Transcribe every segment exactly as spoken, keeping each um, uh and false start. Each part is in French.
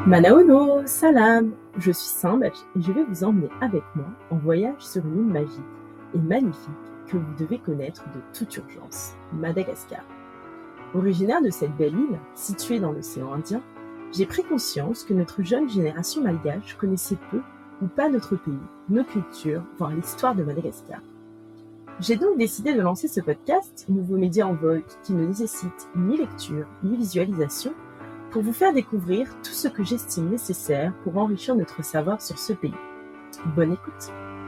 Manaono, salam! Je suis Sambatch et je vais vous emmener avec moi en voyage sur une île magique et magnifique que vous devez connaître de toute urgence, Madagascar. Originaire de cette belle île, située dans l'océan Indien, j'ai pris conscience que notre jeune génération malgache connaissait peu ou pas notre pays, nos cultures, voire l'histoire de Madagascar. J'ai donc décidé de lancer ce podcast, nouveau média en vogue qui ne nécessite ni lecture ni visualisation, pour vous faire découvrir tout ce que j'estime nécessaire pour enrichir notre savoir sur ce pays. Bonne écoute!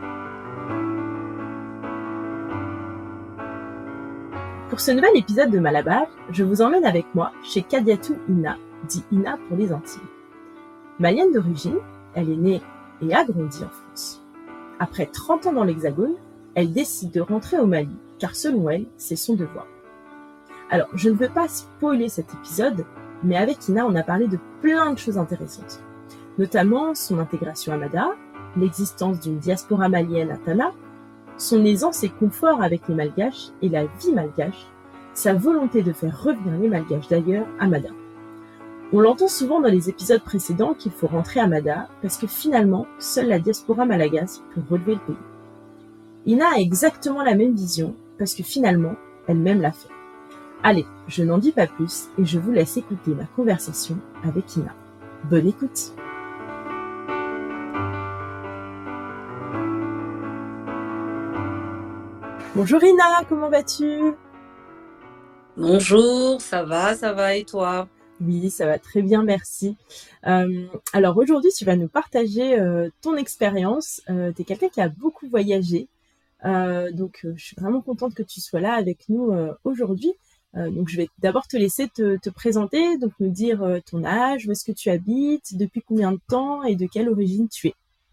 Pour ce nouvel épisode de Malabar, je vous emmène avec moi chez Kadiatou Ina, dit Ina pour les Antilles. Malienne d'origine, elle est née et a grandi en France. Après trente ans dans l'Hexagone, elle décide de rentrer au Mali, car selon elle, c'est son devoir. Alors, je ne veux pas spoiler cet épisode, mais avec Ina, on a parlé de plein de choses intéressantes, notamment son intégration à Mada, l'existence d'une diaspora malienne à Tana, son aisance et confort avec les Malgaches et la vie malgache, sa volonté de faire revenir les Malgaches d'ailleurs à Mada. On l'entend souvent dans les épisodes précédents qu'il faut rentrer à Mada parce que finalement, seule la diaspora malagasy peut relever le pays. Ina a exactement la même vision parce que finalement, elle-même l'a fait. Allez, je n'en dis pas plus et je vous laisse écouter ma conversation avec Ina. Bonne écoute! Bonjour Ina, comment vas-tu? Bonjour, ça va, ça va et toi? Oui, ça va très bien, merci. Euh, alors aujourd'hui, tu vas nous partager euh, ton expérience. Euh, tu es quelqu'un qui a beaucoup voyagé, euh, donc euh, je suis vraiment contente que tu sois là avec nous euh, aujourd'hui. Euh, donc je vais d'abord te laisser te, te présenter, donc nous dire euh, ton âge, où est-ce que tu habites, depuis combien de temps et de quelle origine tu es.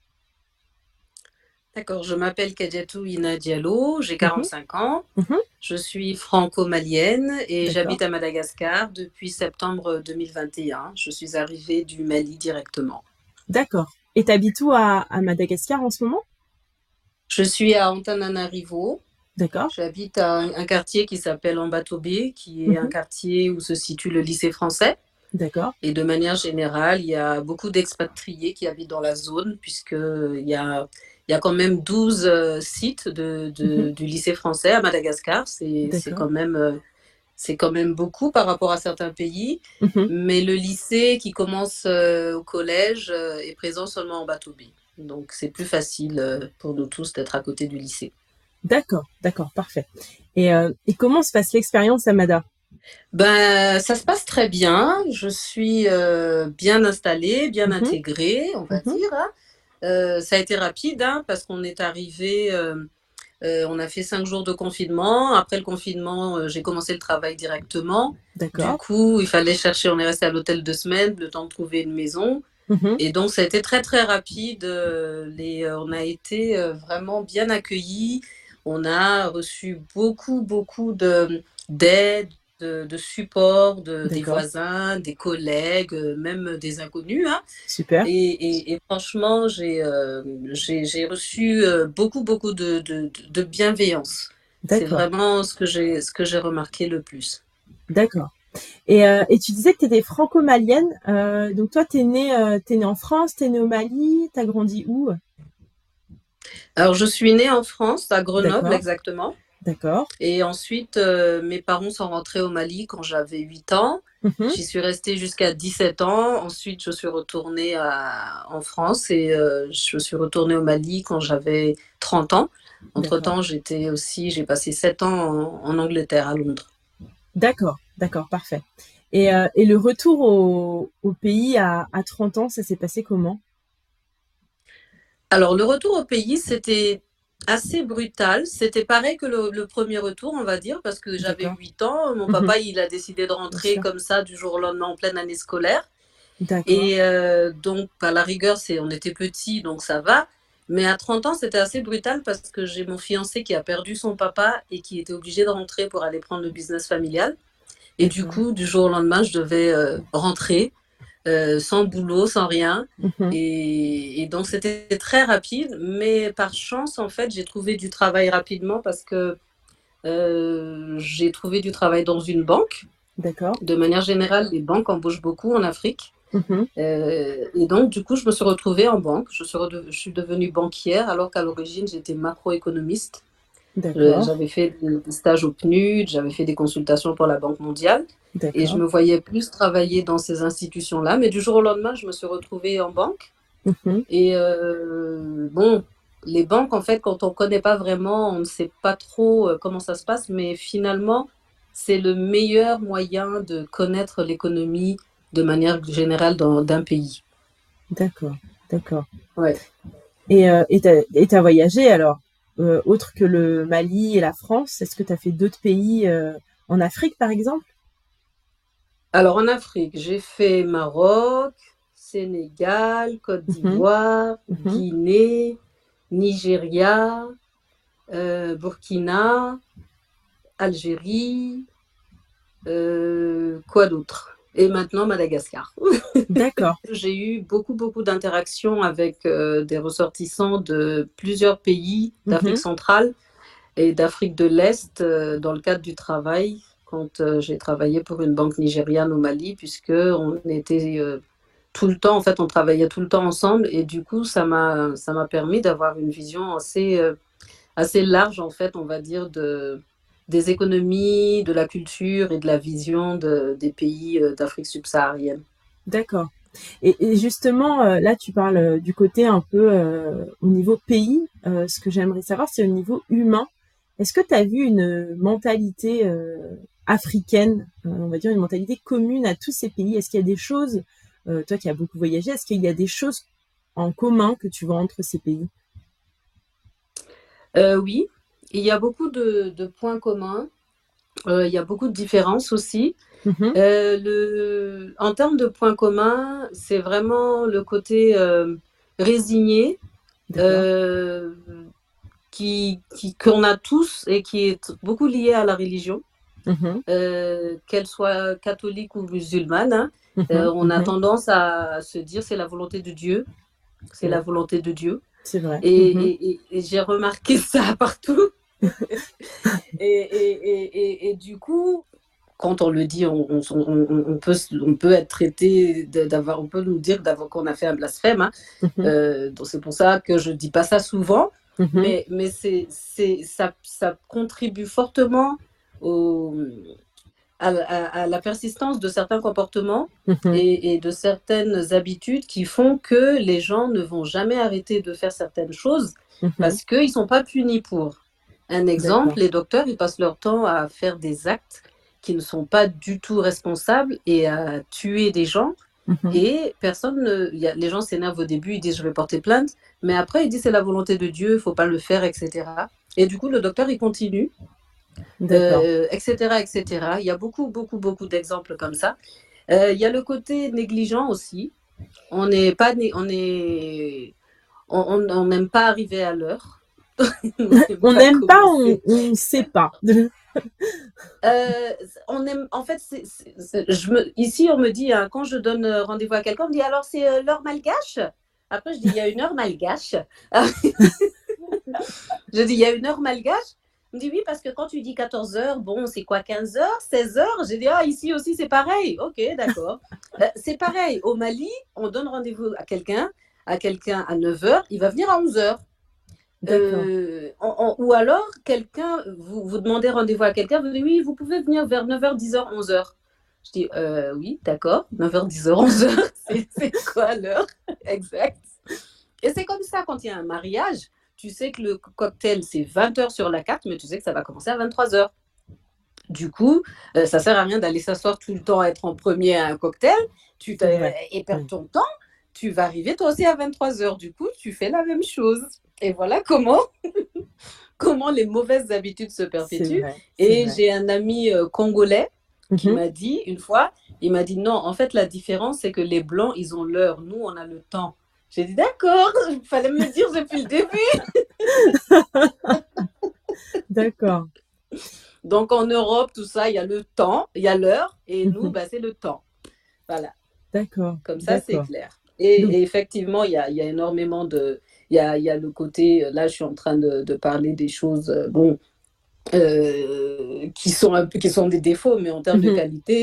D'accord, je m'appelle Kadiatou Ina Diallo, j'ai Mhm, quarante-cinq ans, mhm, je suis franco-malienne et d'accord, j'habite à Madagascar depuis septembre deux mille vingt et un. Je suis arrivée du Mali directement. d'accord. Et t'habites où à, à Madagascar en ce moment? Je suis à Antananarivo, D'accord. j'habite à un, un quartier qui s'appelle Ambatobé, qui est un Mhm, quartier où se situe le lycée français. d'accord, Et de manière générale, il y a beaucoup d'expatriés qui habitent dans la zone, puisqu'il y a, il y a quand même douze euh, sites de, mhm, de, du lycée français à Madagascar. C'est, c'est, d'accord. quand même, euh, c'est quand même beaucoup par rapport à certains pays. Mhm, Mais le lycée qui commence euh, au collège euh, est présent seulement en Batobi. Donc c'est plus facile euh, pour nous tous d'être à côté du lycée. d'accord, d'accord, parfait. Et, euh, et comment se passe l'expérience à Mada? Ben, ça se passe très bien. Je suis euh, bien installée, bien Mhm, intégrée, on va mhm, dire, hein. Euh, ça a été rapide hein, parce qu'on est arrivé, euh, euh, on a fait cinq jours de confinement. Après le confinement, euh, j'ai commencé le travail directement. Du d'accord. coup, il fallait chercher, on est resté à l'hôtel deux semaines, le temps de trouver une maison. Mhm, Et donc, ça a été très, très rapide. Euh, les, euh, on a été euh, vraiment bien accueillis. On a reçu beaucoup, beaucoup de, d'aide, de, de support de, des d'accord, voisins, des collègues, euh, même des inconnus, hein. super, Et, et, et franchement, j'ai euh, j'ai, j'ai reçu euh, beaucoup, beaucoup de, de, de bienveillance. C'est d'accord, vraiment ce que j'ai ce que j'ai remarqué le plus. d'accord. Et, euh, et tu disais que tu étais franco-malienne, euh, donc toi, t'es née, euh, t'es née en France, t'es née au Mali, t'as grandi où? Alors, je suis née en France, à Grenoble D'accord, exactement. d'accord, Et ensuite, euh, mes parents sont rentrés au Mali quand j'avais huit ans. mhm, J'y suis restée jusqu'à dix-sept ans. Ensuite, je suis retournée à, en France et euh, je suis retournée au Mali quand j'avais trente ans. d'accord, Entre-temps, j'étais aussi, j'ai passé sept ans en, en Angleterre, à Londres. d'accord, d'accord, parfait. Et, euh, et le retour au, au pays à, à trente ans, ça s'est passé comment? Alors, le retour au pays, c'était assez brutal. C'était pareil que le, le premier retour, on va dire, parce que j'avais D'accord, huit ans. Mon mhm, papa, il a décidé de bien rentrer sûr, comme ça du jour au lendemain en pleine année scolaire. d'accord, Et euh, donc, à la rigueur, c'est, on était petits, donc ça va. Mais à trente ans, c'était assez brutal parce que j'ai mon fiancé qui a perdu son papa et qui était obligé de rentrer pour aller prendre le business familial. Et du d'accord, coup, du jour au lendemain, je devais euh, rentrer euh, sans boulot, sans rien. mhm, Et, et donc, c'était très rapide. Mais par chance, en fait, j'ai trouvé du travail rapidement parce que euh, j'ai trouvé du travail dans une banque. d'accord, De manière générale, les banques embauchent beaucoup en Afrique. Mhm. Euh, et donc, du coup, je me suis retrouvée en banque. Je suis, redev- je suis devenue banquière alors qu'à l'origine, j'étais macroéconomiste. Je- D'accord, J'avais fait des stages au P N U D, j'avais fait des consultations pour la Banque mondiale et je d'accord. me voyais plus travailler dans ces institutions-là. Mais du jour au lendemain, je me suis retrouvée en banque. Mhm. Et euh, bon, les banques, en fait, quand on ne connaît pas vraiment, on ne sait pas trop euh, comment ça se passe, mais finalement, c'est le meilleur moyen de connaître l'économie de manière générale dans- d'un pays. D'accord, d'accord. Ouais. Et euh, et t'as et t'as voyagé alors, euh, autre que le Mali et la France, est-ce que t'as fait d'autres pays euh, en Afrique par exemple? Alors en Afrique, j'ai fait Maroc, Sénégal, Côte Mhm, d'Ivoire, mhm. Guinée, Nigeria, euh, Burkina, Algérie, euh, quoi d'autre? Et maintenant Madagascar. D'accord. J'ai eu beaucoup, beaucoup d'interactions avec euh, des ressortissants de plusieurs pays d'Afrique Mhm. centrale et d'Afrique de l'Est euh, dans le cadre du travail, quand euh, j'ai travaillé pour une banque nigériane au Mali, puisque on était euh, tout le temps, en fait, on travaillait tout le temps ensemble, et du coup, ça m'a ça m'a permis d'avoir une vision assez euh, assez large, en fait, on va dire, de des économies, de la culture et de la vision de, des pays euh, d'Afrique subsaharienne. D'accord. Et, et justement, euh, là, tu parles euh, du côté un peu euh, au niveau pays. Euh, ce que j'aimerais savoir, c'est au niveau humain. Est-ce que tu as vu une mentalité euh, africaine, euh, on va dire une mentalité commune à tous ces pays? Est-ce qu'il y a des choses, euh, toi qui as beaucoup voyagé, est-ce qu'il y a des choses en commun que tu vois entre ces pays? Euh, oui, il y a beaucoup de, de points communs. Euh, il y a beaucoup de différences aussi. Mhm. Euh, le, en termes de points communs, c'est vraiment le côté euh, résigné D'accord. euh, qui, qui, qu'on a tous et qui est beaucoup lié à la religion, Mhm. euh, qu'elle soit catholique ou musulmane. Hein. Mhm. Euh, on a Mhm. tendance à se dire c'est la volonté de Dieu, c'est la Ouais, volonté de Dieu. c'est vrai. Et, Mhm. et, et, et j'ai remarqué ça partout. Et, et, et, et, et du coup, quand on le dit, on, on, on, on peut, on peut être traité d'avoir, on peut nous dire d'avoir qu'on a fait un blasphème. Hein. Mhm. Euh, donc c'est pour ça que je dis pas ça souvent, Mhm. mais, mais c'est, c'est, ça, ça contribue fortement au, à, à, à la persistance de certains comportements Mhm. et, et de certaines habitudes qui font que les gens ne vont jamais arrêter de faire certaines choses Mhm. parce qu'ils ne sont pas punis pour. Un exemple, D'accord. les docteurs, ils passent leur temps à faire des actes qui ne sont pas du tout responsables et à tuer des gens. Mhm. Et personne, ne, y a, les gens s'énervent au début, ils disent je vais porter plainte, mais après ils disent c'est la volonté de Dieu, il ne faut pas le faire, et cetera. Et du coup, le docteur, il continue, D'accord. euh, et cetera, et cetera. Il y a beaucoup, beaucoup, beaucoup d'exemples comme ça. Euh, il y a le côté négligent aussi. On n'est pas, on est, on on n'aime pas arriver à l'heure. On n'aime On pas n'aime pas, on commencer. on sait pas. Euh, on aime, en fait, c'est, c'est, c'est, je me, ici, on me dit, hein, quand je donne rendez-vous à quelqu'un, on me dit alors c'est euh, l'heure malgache. Après, je dis il y a une heure malgache. Je dis il y a une heure malgache. On me dit oui, parce que quand tu dis quatorze heures, bon, c'est quoi, quinze heures, seize heures? J'ai dit ah, ici aussi, c'est pareil. Ok, d'accord. Euh, c'est pareil. Au Mali, on donne rendez-vous à quelqu'un, à quelqu'un à neuf heures, il va venir à onze heures. D'accord. Euh, en- en- ou alors, quelqu'un, vous, vous demandez rendez-vous à quelqu'un, vous dites oui, vous pouvez venir vers neuf heures, dix heures, onze heures. Je dis euh, oui, d'accord, neuf heures, dix heures, onze heures, c'est, c'est quoi l'heure exact? Et c'est comme ça quand il y a un mariage, tu sais que le cocktail c'est vingt heures sur la carte, mais tu sais que ça va commencer à vingt-trois heures. Du coup, euh, ça sert à rien d'aller s'asseoir tout le temps à être en premier à un cocktail, tu C'est vrai. et perdre Oui. ton temps, tu vas arriver toi aussi à vingt-trois heures. Du coup, tu fais la même chose. Et voilà comment comment les mauvaises habitudes se C'est perpétuent. vrai. C'est Et vrai. j'ai un ami euh, congolais qui Mhm. m'a dit une fois, il m'a dit non, en fait la différence c'est que les blancs ils ont l'heure, nous on a le temps. J'ai dit d'accord, il fallait me le dire depuis le début. D'accord. Donc en Europe tout ça il y a le temps, il y a l'heure et nous Mhm. bah, c'est le temps. Voilà, D'accord. comme ça c'est D'accord. clair. Et, Donc, et effectivement il y a, il y a énormément de, il y a, il y a le côté, là je suis en train de, de parler des choses, euh, bon, euh, qui, sont un peu, qui sont des défauts, mais en termes de mhm. qualité,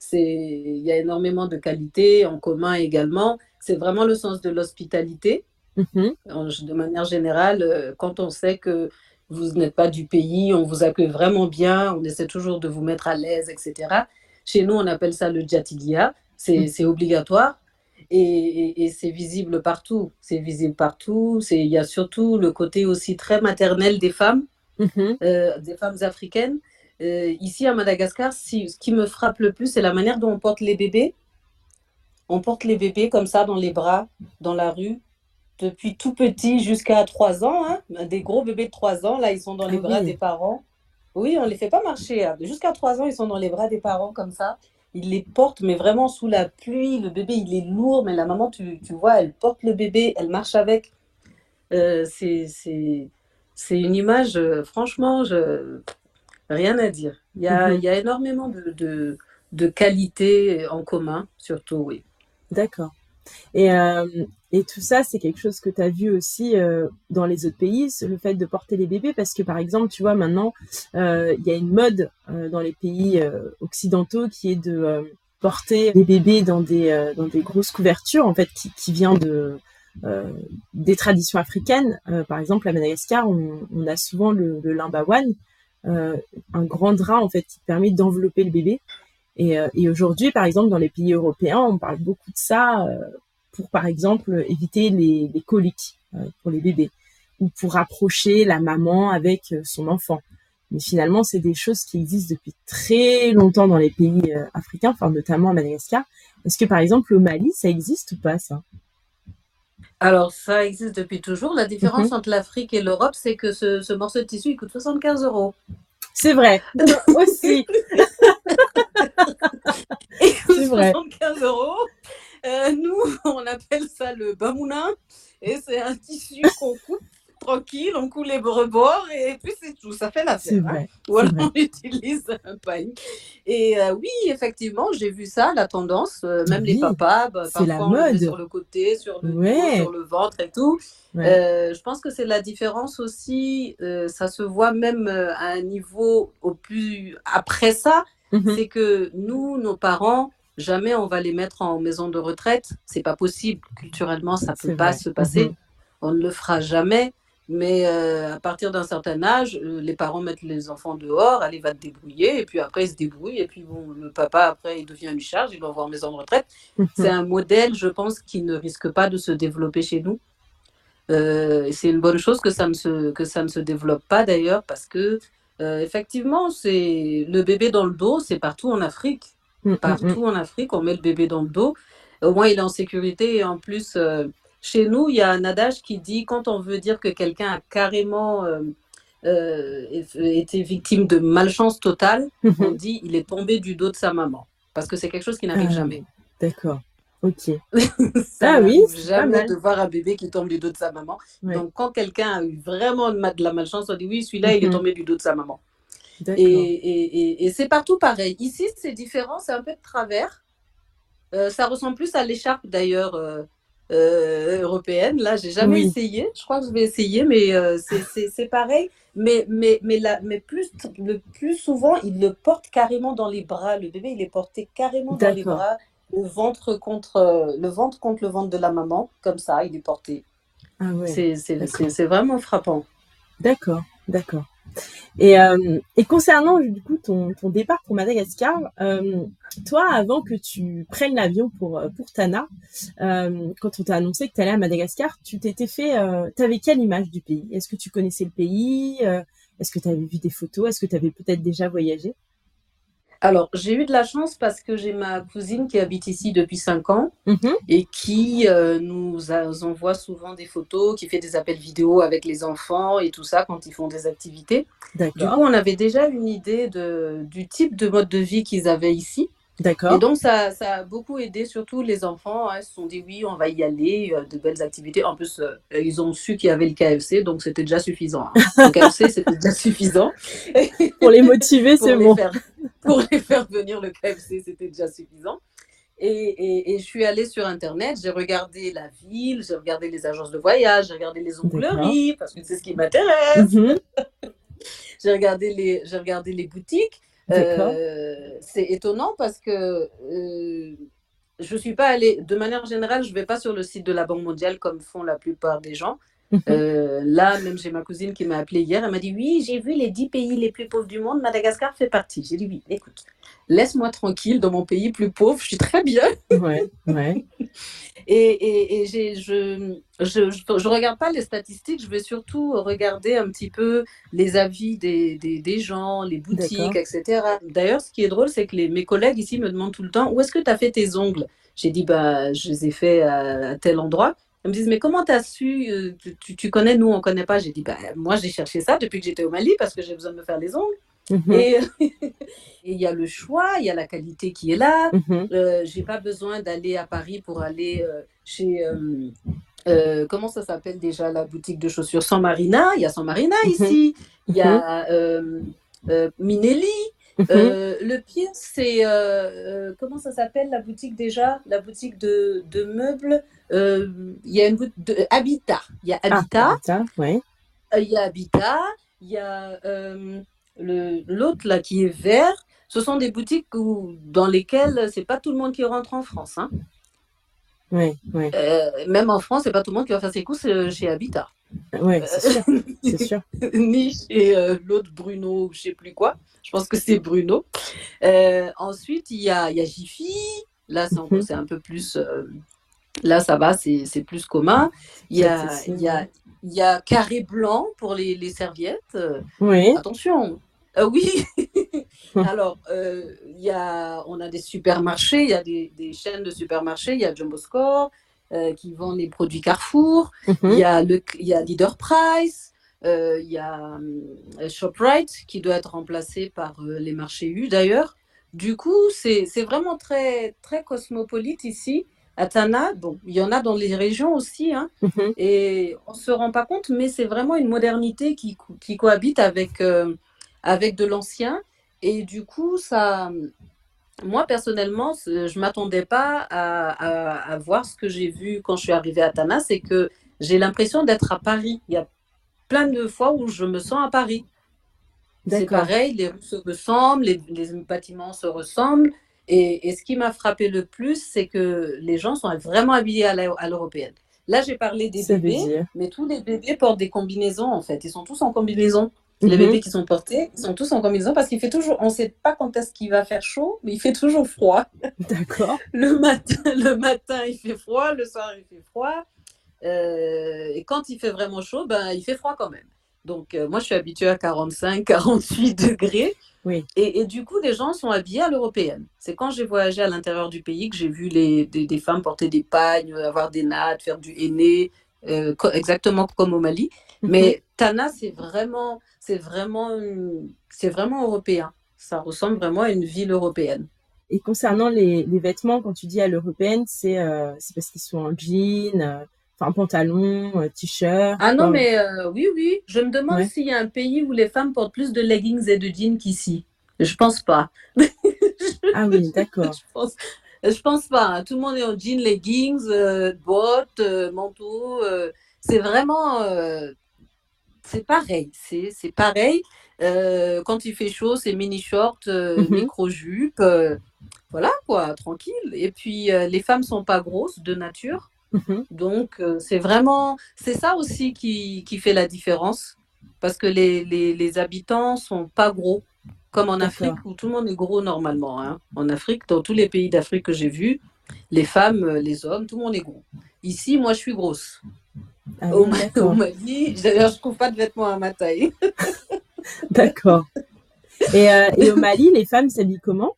c'est, il y a énormément de qualités en commun également. C'est vraiment le sens de l'hospitalité. Mhm. De manière générale, quand on sait que vous n'êtes pas du pays, on vous accueille vraiment bien, on essaie toujours de vous mettre à l'aise, et cetera. Chez nous, on appelle ça le djatilia, c'est Mhm. obligatoire et, et, et c'est visible partout. C'est visible partout. Il y a surtout le côté aussi très maternel des femmes, Mhm. euh, des femmes africaines. Euh, ici à Madagascar, si, ce qui me frappe le plus, c'est la manière dont on porte les bébés. On porte les bébés comme ça dans les bras, dans la rue. Depuis tout petit jusqu'à trois ans, hein, des gros bébés de trois ans, là, ils sont dans Ah les bras oui, des parents. Oui, on ne les fait pas marcher. Hein. Jusqu'à trois ans, ils sont dans les bras des parents comme ça. Ils les portent, mais vraiment sous la pluie. Le bébé, il est lourd, mais la maman, tu, tu vois, elle porte le bébé, elle marche avec. Euh, c'est, c'est, c'est une image, euh, franchement, je, rien à dire. Il y a, il mhm. y a énormément de, de, de qualités en commun, surtout, oui. D'accord. Et, euh, et tout ça, c'est quelque chose que tu as vu aussi euh, dans les autres pays, le fait de porter les bébés, parce que par exemple, tu vois, maintenant, euh, il y a une mode euh, dans les pays euh, occidentaux qui est de euh, porter les bébés dans des, euh, dans des grosses couvertures, en fait, qui, qui vient de, euh, des traditions africaines. Euh, par exemple, à Madagascar, on, on a souvent le, le limbawan, euh, un grand drap, en fait, qui permet d'envelopper le bébé. Et, euh, et aujourd'hui, par exemple, dans les pays européens, on parle beaucoup de ça euh, pour, par exemple, éviter les, les coliques euh, pour les bébés ou pour rapprocher la maman avec euh, son enfant. Mais finalement, c'est des choses qui existent depuis très longtemps dans les pays euh, africains, enfin notamment à Madagascar. Est-ce que, par exemple, au Mali, ça existe ou pas, ça? Alors, ça existe depuis toujours. La Mhm. différence entre l'Afrique et l'Europe, c'est que ce, ce morceau de tissu, il coûte soixante-quinze euros. C'est vrai, aussi, Il coûte c'est vrai. soixante-quinze euros. Euh, nous, on appelle ça le bamouna. Et c'est un tissu qu'on coupe tranquille, on coule les rebords et puis c'est tout. Ça fait C'est l'affaire. Hein. vrai, Ou c'est alors vrai. on utilise un pagne. Et euh, oui, effectivement, j'ai vu ça, la tendance. Euh, même les Oui, papas, bah, c'est la parfois on le met mode. sur le côté, sur le dos, Ouais, sur le ventre et tout. ouais. Euh, je pense que c'est la différence aussi. Euh, ça se voit même euh, à un niveau au plus après ça. Mhm. C'est que nous, nos parents, jamais on va les mettre en maison de retraite. C'est pas possible. Culturellement, ça peut C'est pas vrai. se passer. Mhm. On ne le fera jamais. Mais euh, à partir d'un certain âge, euh, les parents mettent les enfants dehors, allez, va te débrouiller, et puis après, ils se débrouillent, et puis bon, le papa, après, il devient une charge, il l'envoie en maison de retraite. C'est Mhm. un modèle, je pense, qui ne risque pas de se développer chez nous. Euh, c'est une bonne chose que ça ne se, que ça ne se développe pas d'ailleurs, parce que euh, effectivement, c'est le bébé dans le dos, c'est partout en Afrique. Mm, mm, mm. Partout en Afrique, on met le bébé dans le dos. Au moins, il est en sécurité. Et en plus, euh, chez nous, il y a un adage qui dit quand on veut dire que quelqu'un a carrément euh, euh, été victime de malchance totale, on Mhm. dit il est tombé du dos de sa maman. Parce que c'est quelque chose qui n'arrive Ah jamais. oui, d'accord. Ok. Ça Ah oui, n'arrive c'est pas jamais mal. de voir un bébé qui tombe du dos de sa maman. Ouais. Donc, quand quelqu'un a eu vraiment de la malchance, on dit oui, celui-là, il est Mhm. tombé du dos de sa maman. Et, D'accord. et, et, et c'est partout pareil. Ici, c'est différent, c'est un peu de travers. Euh, ça ressemble plus à l'écharpe d'ailleurs euh, euh, européenne. Là, j'ai jamais Oui, essayé. Je crois que je vais essayer, mais euh, c'est pareil. Mais, mais, mais, la, mais plus, le plus souvent, il le porte carrément dans les bras. Le bébé, il est porté carrément dans les d'accord. bras, le ventre contre, euh, le ventre contre le ventre de la maman, comme ça, il est porté. Ah ouais, d'accord. C'est vraiment frappant. D'accord, d'accord. Et, euh, et concernant du coup ton, ton départ pour Madagascar, euh, toi, avant que tu prennes l'avion pour, euh, pour Tana, euh, quand on t'a annoncé que tu allais à Madagascar, tu t'étais fait, euh, t'avais quelle image du pays? Est-ce que tu connaissais le pays? Euh, est-ce que tu avais vu des photos? Est-ce que tu avais peut-être déjà voyagé? Alors, j'ai eu de la chance parce que j'ai ma cousine qui habite ici depuis cinq ans Mhm. et qui euh, nous a- envoie souvent des photos, qui fait des appels vidéo avec les enfants et tout ça quand ils font des activités. Du D'accord, coup, on avait déjà une idée de, du type de mode de vie qu'ils avaient ici. Et d'accord. donc, ça, ça a beaucoup aidé, surtout les enfants. Hein, ils se sont dit, oui, on va y aller, euh, de belles activités. En plus, euh, ils ont su qu'il y avait le K F C, donc c'était déjà suffisant. Hein. Le K F C, c'était déjà suffisant. Pour les motiver, pour, c'est les bon. faire, pour les faire venir, le K F C, c'était déjà suffisant. Et, et, et je suis allée sur Internet, j'ai regardé la ville, j'ai regardé les agences de voyage, j'ai regardé les D'accord. ongleries, parce que c'est ce qui m'intéresse. Mhm. J'ai regardé, les, j'ai regardé les boutiques. D'accord. Euh, c'est étonnant parce que euh, je ne suis pas allée, de manière générale, je ne vais pas sur le site de la Banque mondiale comme font la plupart des gens. Mhm. Euh, là, même j'ai ma cousine qui m'a appelée hier, elle m'a dit oui, j'ai vu les dix pays les plus pauvres du monde, Madagascar fait partie. J'ai dit oui, écoute, laisse-moi tranquille dans mon pays plus pauvre, je suis très bien. Ouais, ouais. Et, et, et j'ai, je je, je, je regarde pas les statistiques, je vais surtout regarder un petit peu les avis des, des, des gens, les boutiques, D'accord. et cetera. D'ailleurs, ce qui est drôle, c'est que les, mes collègues ici me demandent tout le temps, où est-ce que tu as fait tes ongles? J'ai dit, bah, je les ai faits à, à tel endroit. Ils me disent, mais comment tu as su, euh, tu, tu connais, nous, on ne connaît pas. J'ai dit, bah, moi, j'ai cherché ça depuis que j'étais au Mali parce que j'ai besoin de me faire les ongles. Mhm. Et il y a le choix, il y a la qualité qui est là. Mhm. Euh, j'ai pas besoin d'aller à Paris pour aller euh, chez euh, euh, comment ça s'appelle déjà la boutique de chaussures San Marina. Il y a San Marina Mhm. ici. Il y Mhm. a euh, euh, Minelli. Mhm. Euh, le pire, c'est euh, euh, comment ça s'appelle la boutique déjà? La boutique de, de meubles. Euh, Il y a une boutique de Habitat. Il y a Ah, Habitat. Habitat, ouais. Euh, Il y a Habitat. Il y a euh, le, l'autre là qui est vert. Ce sont des boutiques où, dans lesquelles c'est pas tout le monde qui rentre en France. Hein. Ouais, ouais. Euh, même en France, c'est pas tout le monde qui va faire ses courses euh, chez Habitat. Ouais, c'est sûr. Euh, C'est sûr. ni chez euh, l'autre Bruno, je sais plus quoi. Je pense que c'est Bruno. Euh, ensuite, il y a, il y a Jiffy. Là, c'est, Mhm. c'est un peu plus. Euh, là, ça va, c'est, c'est plus commun. C'est Il y plus a, il y accessible, a, ouais. il y a Carré Blanc pour les, les serviettes. Euh, Oui. attention. Euh, oui. Alors, euh, il y a, on a des supermarchés, il y a des, des chaînes de supermarchés, il y a Jumbo Score euh, qui vend les produits Carrefour, il y Mhm. a, le, il y a Leader Price, euh, il y a euh, ShopRite qui doit être remplacé par euh, les marchés U d'ailleurs. Du coup, c'est, c'est vraiment très, très cosmopolite ici. À Tana, bon, il y en a dans les régions aussi, hein, Mhm. et on ne se rend pas compte, mais c'est vraiment une modernité qui, qui cohabite avec, euh, avec de l'ancien. Et du coup, ça, moi personnellement, je ne m'attendais pas à, à, à, voir ce que j'ai vu quand je suis arrivée à Tana, c'est que j'ai l'impression d'être à Paris. Il y a plein de fois où je me sens à Paris. C'est D'accord. pareil, les rues se ressemblent, les, les bâtiments se ressemblent. Et, et, ce qui m'a frappé le plus, c'est que les gens sont vraiment habillés à l'européenne. Là, j'ai parlé des Ça veut bébés, dire. mais tous les bébés portent des combinaisons, en fait. Ils sont tous en combinaison. Les Mhm. bébés qui sont portés, ils sont tous en combinaison parce qu'il fait toujours, on ne sait pas quand est-ce qu'il va faire chaud, mais il fait toujours froid. D'accord. Le matin, le matin, il fait froid, le soir, il fait froid. Euh, et quand il fait vraiment chaud, ben, il fait froid quand même. Donc, euh, moi, je suis habituée à quarante-cinq, quarante-huit degrés. Oui. Et, et, du coup, les gens sont habillés à l'européenne. C'est quand j'ai voyagé à l'intérieur du pays que j'ai vu les, des, des femmes porter des pagnes, avoir des nattes, faire du henné, euh, co- exactement comme au Mali. Mhm. Mais Tana, c'est vraiment, c'est vraiment, une- c'est vraiment européen. Ça ressemble vraiment à une ville européenne. Et concernant les, les vêtements, quand tu dis à l'européenne, c'est euh, c'est parce qu'ils sont en jean, euh, enfin pantalon, euh, t-shirt, Ah non, quoi. mais euh, oui, oui. Je me demande Ouais. s'il y a un pays où les femmes portent plus de leggings et de jeans qu'ici. Je pense pas. Ah oui, d'accord. je pense, je pense pas. Hein. Tout le monde est en jeans, leggings, euh, bottes, euh, manteau. Euh, c'est vraiment, euh, c'est pareil. C'est, c'est pareil. Euh, quand il fait chaud, c'est mini short, euh, Mhm. micro jupe. Euh, voilà quoi, tranquille. Et puis euh, les femmes sont pas grosses de nature. Mhm. Donc, euh, c'est vraiment, c'est ça aussi qui, qui fait la différence, parce que les, les, les habitants sont pas gros, comme en D'accord. Afrique où tout le monde est gros normalement. Hein. En Afrique, dans tous les pays d'Afrique que j'ai vus, les femmes, euh, les hommes, tout le monde est gros. Ici, moi, je suis grosse. Ah Au, oui, Ma- au d'accord. Mali, d'ailleurs, je trouve pas de vêtements à ma taille. D'accord. Et, euh, et au Mali, les femmes s'habillent comment?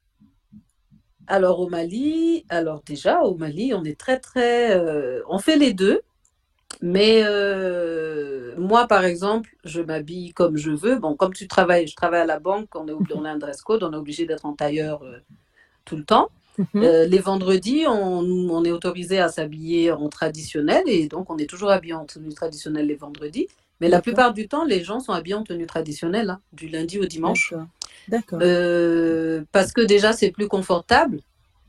Alors au Mali, alors déjà au Mali, on est très très, euh, on fait les deux. Mais euh, moi, par exemple, je m'habille comme je veux. Bon, comme tu travailles, je travaille à la banque, on, est obli- on a un dress code, on est obligé d'être en tailleur euh, tout le temps. Mhm. Euh, les vendredis, on, on est autorisé à s'habiller en traditionnel et donc on est toujours habillé en tenue traditionnelle les vendredis. Mais la D'accord. plupart du temps, les gens sont habillés en tenue traditionnelle, hein, du lundi au dimanche. D'accord. D'accord. Euh, parce que déjà, c'est plus confortable.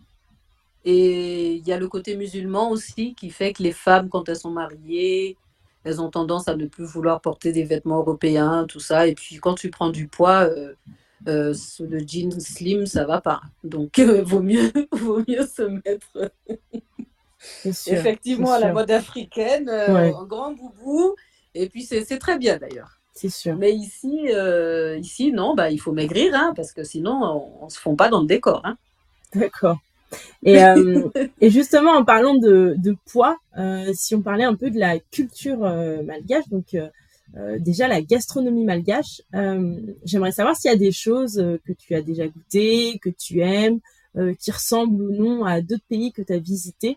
Et il y a le côté musulman aussi qui fait que les femmes, quand elles sont mariées, elles ont tendance à ne plus vouloir porter des vêtements européens, tout ça. Et puis quand tu prends du poids, euh, euh, le jean slim, ça va pas. Donc, euh, vaut mieux, vaut mieux se mettre sûr, effectivement à la sûr. mode africaine, euh, Ouais. en grand boubou. Et puis, c'est très bien d'ailleurs. C'est sûr. Mais ici, euh, ici non, bah, il faut maigrir, hein, parce que sinon, on ne se fond pas dans le décor. Hein. D'accord. Et, euh, et justement, en parlant de, de poids, euh, si on parlait un peu de la culture euh, malgache, donc euh, euh, déjà la gastronomie malgache, euh, j'aimerais savoir s'il y a des choses euh, que tu as déjà goûtées, que tu aimes, euh, qui ressemblent ou non à d'autres pays que tu as visités.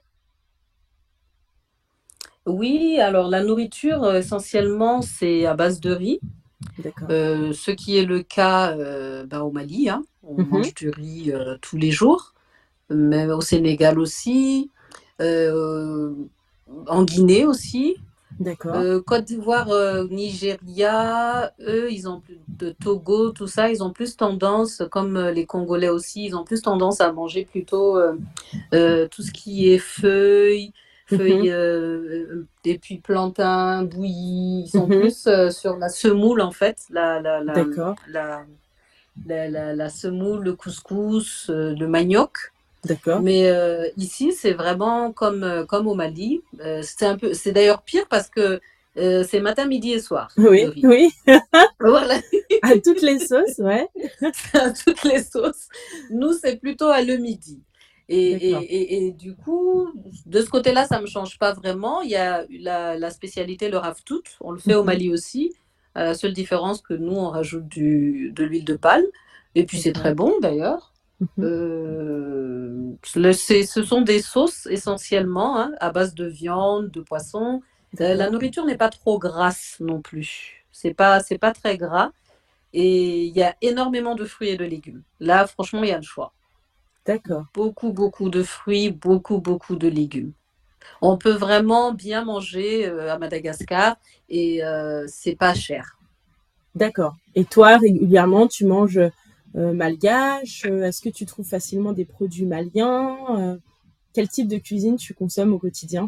Oui, alors la nourriture, euh, essentiellement, c'est à base de riz. D'accord. Euh, ce qui est le cas euh, bah, au Mali, hein. On Mhm. mange du riz euh, tous les jours, même au Sénégal aussi, euh, en Guinée aussi. D'accord. Euh, Côte d'Ivoire, euh, Nigeria, eux, ils ont plus de Togo, tout ça, ils ont plus tendance, comme euh, les Congolais aussi, ils ont plus tendance à manger plutôt euh, euh, tout ce qui est feuilles, feuilles, Mhm. euh, et puis plantains, bouillis. Ils sont Mhm. plus euh, sur la semoule, en fait, la, la, la, D'accord. la, la, la, la semoule, le couscous, euh, le manioc. D'accord. Mais euh, ici, c'est vraiment comme, euh, comme au Mali. Euh, c'est un peu, c'est d'ailleurs pire parce que euh, c'est matin, midi et soir, le Oui, riz. oui. Voilà, À toutes les sauces, ouais. c'est à toutes les sauces. Nous, c'est plutôt à le midi. Et, D'accord. et, et, et du coup, de ce côté-là, ça ne me change pas vraiment. Il y a la, la spécialité, le raftout. On le fait au Mhm. Mali aussi. À la seule différence que nous, on rajoute du, de l'huile de palme. Et puis, c'est très D'accord. bon d'ailleurs. Mhm. Euh, le- c'est- ce sont des sauces essentiellement hein, à base de viande, de poisson. Euh, la D'accord. nourriture n'est pas trop grasse non plus. C'est pas, c'est pas très gras. Et il y a énormément de fruits et de légumes. Là, franchement, il y a le choix. D'accord. Beaucoup, beaucoup de fruits, beaucoup, beaucoup de légumes. On peut vraiment bien manger euh, à Madagascar et euh, c'est pas cher. D'accord. Et toi, régulièrement, tu manges euh, malgache? euh, Est-ce que tu trouves facilement des produits maliens? euh, Quel type de cuisine tu consommes au quotidien?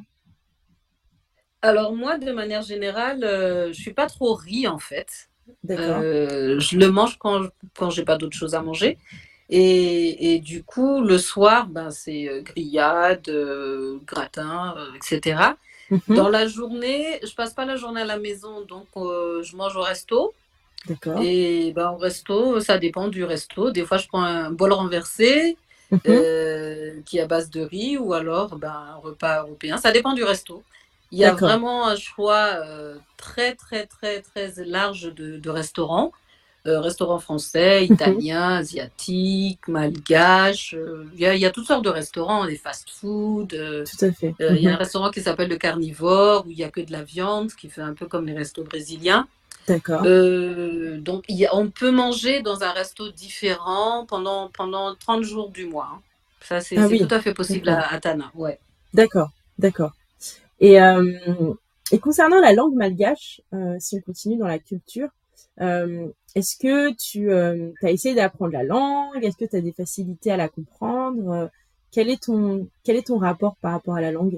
Alors moi, de manière générale, euh, je suis pas trop riz en fait. D'accord. Euh, je le mange quand, quand j'ai pas d'autre chose à manger. Et, et du coup, le soir, ben, c'est euh, grillade, euh, gratin, euh, et cetera. Mhm. Dans la journée, je passe pas la journée à la maison, donc euh, je mange au resto. D'accord. Et ben, au resto, ça dépend du resto. Des fois, je prends un bol renversé Mhm. euh, qui est à base de riz ou alors ben, un repas européen. Ça dépend du resto. Il y a D'accord. vraiment un choix euh, très, très, très, très large de, de restaurants. Euh, restaurants français, Mhm. italiens, asiatiques, malgaches. euh, Il y a, il y a toutes sortes de restaurants, des fast-food. euh, Tout à fait. euh, Il y a un Mhm. restaurant qui s'appelle le Carnivore où il n'y a que de la viande, qui fait un peu comme les restos brésiliens. D'accord. Euh, donc, il y a- on peut manger dans un resto différent pendant, pendant trente jours du mois. Hein. Ça, c'est Ah c'est tout oui. à fait possible D'accord. à, à Tana. Ouais. D'accord. D'accord. Et, euh, et concernant la langue malgache, euh, si on continue dans la culture, euh, est-ce que tu as essayé d'apprendre la langue? Est-ce que tu as des facilités à la comprendre? Euh, quel est ton, quel est ton rapport par rapport à la langue?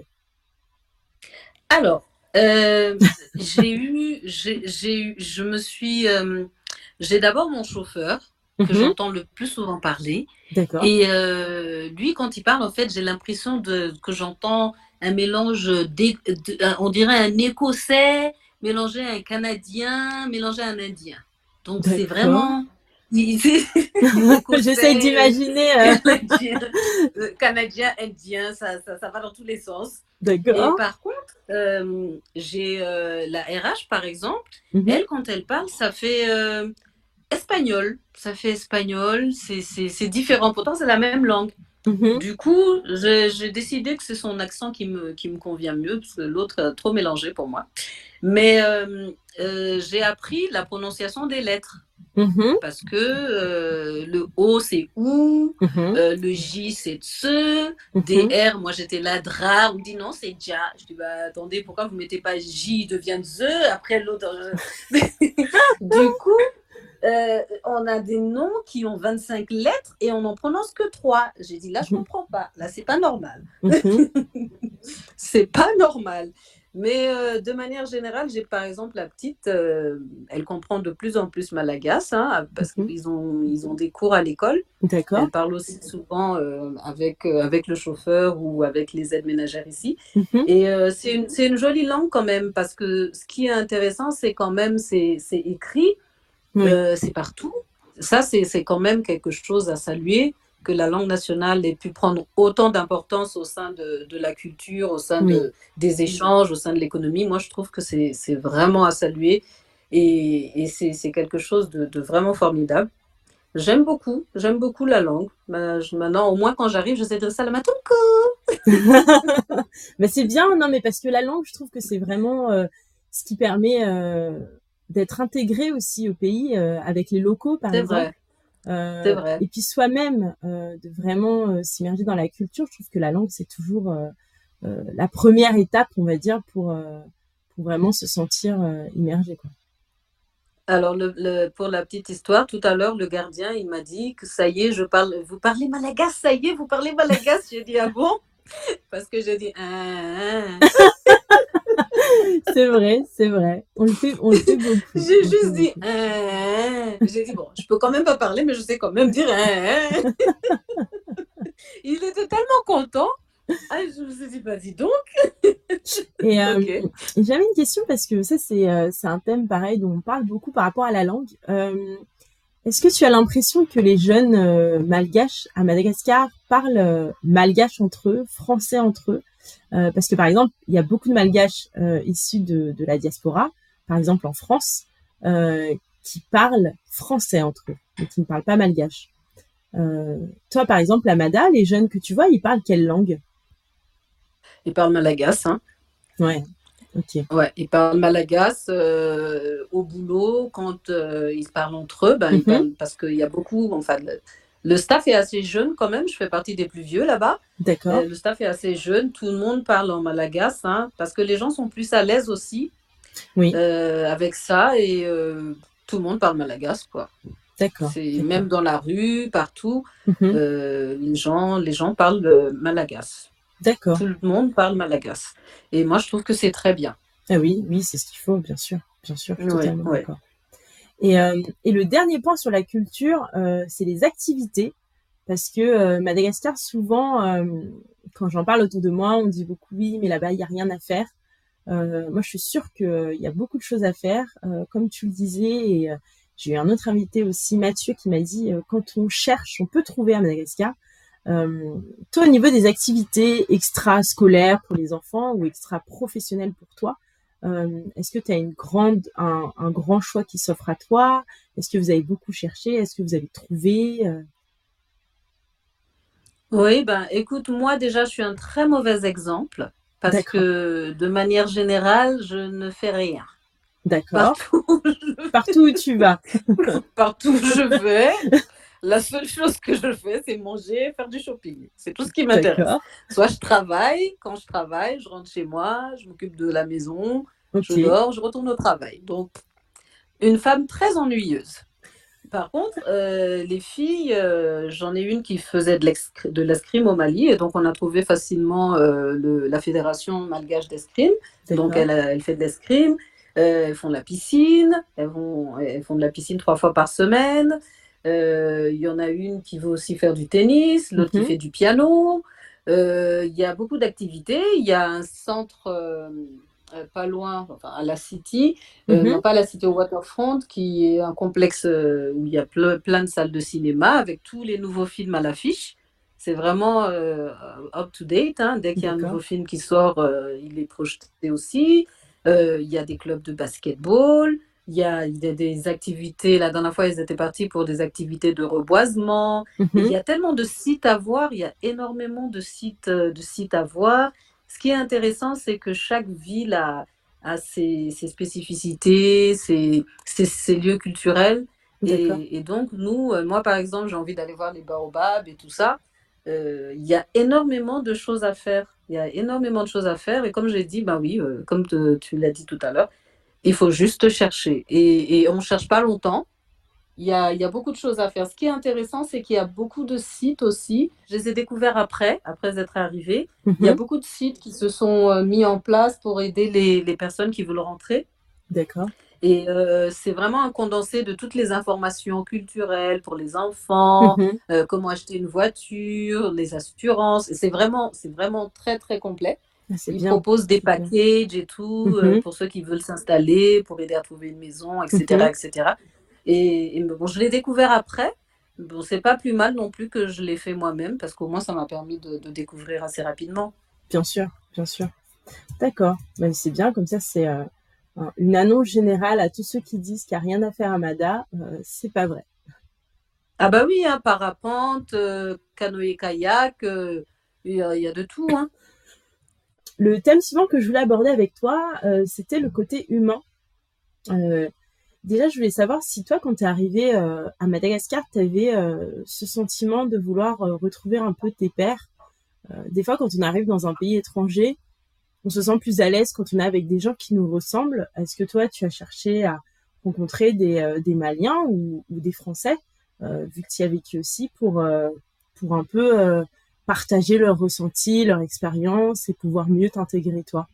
Alors, euh, j'ai eu, j'ai j'ai eu, je me suis, euh, j'ai d'abord mon chauffeur que Mhm. j'entends le plus souvent parler. D'accord. Et euh, lui, quand il parle, en fait, j'ai l'impression de, que j'entends un mélange, d'é- de- un- on dirait un Écossais mélangé à un Canadien, mélangé à un Indien. Donc, c'est D'accord. vraiment il- c'est J'essaie Écossais, euh, d'imaginer. euh, Canadien, euh, Canadien, Indien, ça, ça, ça va dans tous les sens. Et D'accord. par contre, euh, j'ai euh, la R H, par exemple, Mhm. elle, quand elle parle, ça fait euh, espagnol. Ça fait espagnol, c'est c'est- c'est différent. Pourtant, c'est la même langue. Mhm. Du coup, j'ai j'ai décidé que c'est son accent qui me, qui me convient mieux, parce que l'autre a trop mélangé pour moi. Mais euh, euh, j'ai appris la prononciation des lettres. Mhm. Parce que euh, le O, c'est OU, Mhm. euh, le J, c'est TSE, Mhm. D R, moi j'étais là, DRA, on me dit non, c'est DJA. Je dis, bah attendez, pourquoi vous ne mettez pas J, devient TSE, après l'autre. Du coup, euh, on a des noms qui ont vingt-cinq lettres et on n'en prononce que trois. J'ai dit, là, je ne Mhm. comprends pas. Là, c'est pas normal. Mhm. C'est pas normal. Mais euh, de manière générale, j'ai par exemple la petite, euh, elle comprend de plus en plus malagasy, hein, parce Mhm. qu'ils ont, ils ont des cours à l'école. D'accord. Elle parle aussi souvent euh, avec, euh, avec le chauffeur ou avec les aides ménagères ici. Mhm. Et euh, c'est une, c'est une jolie langue quand même, parce que ce qui est intéressant, c'est quand même, c'est c'est écrit, Oui, euh, c'est partout. Ça, c'est c'est quand même quelque chose à saluer, que la langue nationale ait pu prendre autant d'importance au sein de, de la culture, au sein oui. de, des échanges, au sein de l'économie. Moi, je trouve que c'est c'est vraiment à saluer et, et c'est c'est quelque chose de, de vraiment formidable. J'aime beaucoup, j'aime beaucoup la langue. Ma- je- Maintenant, au moins, quand j'arrive, je sais dire salam alaikum. Mais c'est bien, non, mais parce que la langue, je trouve que c'est vraiment euh, ce qui permet euh, d'être intégré aussi au pays euh, avec les locaux, par C'est exemple. vrai, c'est Euh, vrai. et puis soi-même, euh, de vraiment euh, s'immerger dans la culture. Je trouve que la langue, c'est toujours euh, euh, la première étape, on va dire, pour, euh, pour vraiment se sentir euh, immergé, quoi. Alors, le, le- pour la petite histoire, tout à l'heure, le gardien, il m'a dit que ça y est, je parle, vous parlez malagasy, ça y est, vous parlez malagasy. J'ai dit, ah bon? Parce que j'ai dit, ah, ah. C'est vrai, c'est vrai. On le fait, on le fait beaucoup. J'ai On le fait juste dit, beaucoup. ah, ah. J'ai dit, bon, je peux quand même pas parler, mais je sais quand même dire, ah, ah. Il était tellement content. Ah, je me suis dit, bah dis donc. Et, euh, Ok. et j'avais une question parce que ça, c'est euh, c'est un thème pareil dont on parle beaucoup par rapport à la langue. Euh, est-ce que tu as l'impression que les jeunes euh, malgaches à Madagascar parlent euh, malgache entre eux, français entre eux? Euh, parce que par exemple, il y a beaucoup de malgaches euh, issus de, de la diaspora, par exemple en France, euh, qui parlent français entre eux, mais qui ne parlent pas malgache. Euh, toi, par exemple, à Mada, les jeunes que tu vois, ils parlent quelle langue? Il parle malagasy, hein. Ouais, ok. Ouais, ils parlent malagasy euh, au boulot quand euh, ils parlent entre eux. Ben, ils Mhm, parlent parce qu'il y a beaucoup. Enfin, le, le staff est assez jeune quand même. Je fais partie des plus vieux là-bas. d'accord. Euh, le staff est assez jeune. Tout le monde parle en malagasy, hein, parce que les gens sont plus à l'aise aussi Oui, euh, avec ça et euh, tout le monde parle malagasy, quoi. d'accord, C'est d'accord. même dans la rue, partout, Mhm, euh, les gens, les gens parlent euh, malagasy. d'accord. Tout le monde parle malagasy. Et moi, je trouve que c'est très bien. Ah oui, oui, c'est ce qu'il faut, bien sûr, bien sûr, je suis Oui, totalement oui. d'accord. Et, euh, et le dernier point sur la culture, euh, c'est les activités, parce que euh, Madagascar, souvent, euh, quand j'en parle autour de moi, on dit beaucoup oui, mais là-bas, il n'y a rien à faire. Euh, moi, je suis sûre qu'il y a beaucoup de choses à faire, euh, comme tu le disais, et euh, j'ai eu un autre invité aussi, Mathieu, qui m'a dit, euh, quand on cherche, on peut trouver à Madagascar. Euh, toi, au niveau des activités extra-scolaires pour les enfants ou extra-professionnelles pour toi, euh, est-ce que tu as une grande, un, un grand choix qui s'offre à toi? Est-ce que vous avez beaucoup cherché? Est-ce que vous avez trouvé? Euh, Oui, ben écoute, moi déjà, je suis un très mauvais exemple parce D'accord, que de manière générale, je ne fais rien. d'accord. Partout, Partout où tu vas. partout où je vais, la seule chose que je fais, c'est manger et faire du shopping. C'est tout ce qui m'intéresse. D'accord, Soit je travaille, quand je travaille, je rentre chez moi, je m'occupe de la maison, je ok. dors, je retourne au travail. Donc, une femme très ennuyeuse. Par contre, euh, les filles, euh, j'en ai une qui faisait de l'excr- de l'escrime au Mali, et donc on a trouvé facilement euh, le- la fédération malgache d'escrime. Donc D'accord. elle, a- elle fait de l'escrime, euh, elles font de la piscine, elles, vont, elles font de la piscine trois fois par semaine. Euh, Il y en a une qui veut aussi faire du tennis, l'autre qui Mhm, fait du piano. Euh, Il y a beaucoup d'activités. Il y a un centre euh, euh, pas loin, enfin, à la City, euh, mhm, non pas la City au Waterfront, qui est un complexe euh, où il y a ple- plein de salles de cinéma avec tous les nouveaux films à l'affiche. C'est vraiment euh, up-to-date, hein. Dès qu'il y a un d'accord. nouveau film qui sort, euh, il est projeté aussi. Euh, il y a des clubs de basketball, il y a, il y a des activités. La dernière fois, ils étaient partis pour des activités de reboisement. Et il Mhm, y a tellement de sites à voir, il y a énormément de sites, euh, de sites à voir. Ce qui est intéressant, c'est que chaque ville a, a ses, ses spécificités, ses, ses, ses lieux culturels. d'accord. Et, et donc, nous, euh, moi, par exemple, j'ai envie d'aller voir les baobabs et tout ça. Euh, Il y a énormément de choses à faire. Il y a énormément de choses à faire. Et comme j'ai dit, bah oui, euh, comme te- tu l'as dit tout à l'heure, il faut juste chercher. Et, et on ne cherche pas longtemps. Il y a, il y a beaucoup de choses à faire. Ce qui est intéressant, c'est qu'il y a beaucoup de sites aussi. Je les ai découverts après, après être arrivée. Mhm. Il y a beaucoup de sites qui se sont euh, mis en place pour aider les, les personnes qui veulent rentrer. D'accord. Et euh, c'est vraiment un condensé de toutes les informations culturelles pour les enfants, Mhm. euh, comment acheter une voiture, les assurances. C'est vraiment, c'est vraiment très, très complet. Ah, c'est Ils bien. proposent des C'est bien. packages et tout euh, Mhm. pour ceux qui veulent s'installer, pour aider à trouver une maison, et cetera, Mhm. et cetera. Et, et bon, je l'ai découvert après. Bon, c'est pas plus mal non plus que je l'ai fait moi-même parce qu'au moins ça m'a permis de, de découvrir assez rapidement. Bien sûr, bien sûr. D'accord. Ben, c'est bien, comme ça, c'est euh, une annonce générale à tous ceux qui disent qu'il n'y a rien à faire à Mada. Euh, c'est pas vrai. Ah bah oui, hein, parapente, euh, canoë-kayak, euh, il y, a- il y a de tout, hein. Le thème suivant que je voulais aborder avec toi, euh, c'était le côté humain. Euh, déjà, je voulais savoir si toi, quand tu es arrivé euh, à Madagascar, tu avais euh, ce sentiment de vouloir euh, retrouver un peu tes pairs. Euh, des fois, quand on arrive dans un pays étranger, on se sent plus à l'aise quand on est avec des gens qui nous ressemblent. Est-ce que toi, tu as cherché à rencontrer des, euh, des Maliens ou, ou des Français, euh, vu que tu y as vécu aussi, pour, euh, pour un peu euh, partager leurs ressentis, leur expérience et pouvoir mieux t'intégrer, toi?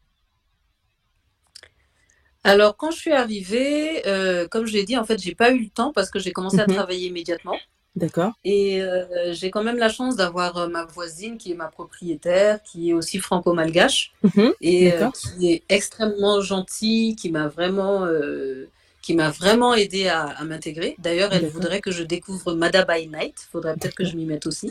Alors, quand je suis arrivée, euh, comme je l'ai dit, en fait, j'ai pas eu le temps parce que j'ai commencé à Mhm. travailler immédiatement. D'accord. Et euh, j'ai quand même la chance d'avoir euh, ma voisine qui est ma propriétaire, qui est aussi franco-malgache Mhm. et euh, D'accord. qui est extrêmement gentille, qui m'a vraiment, euh, qui m'a vraiment aidé à, à m'intégrer. D'ailleurs, elle D'accord. voudrait que je découvre Mada by Night. Il faudrait peut-être que D'accord. je m'y mette aussi.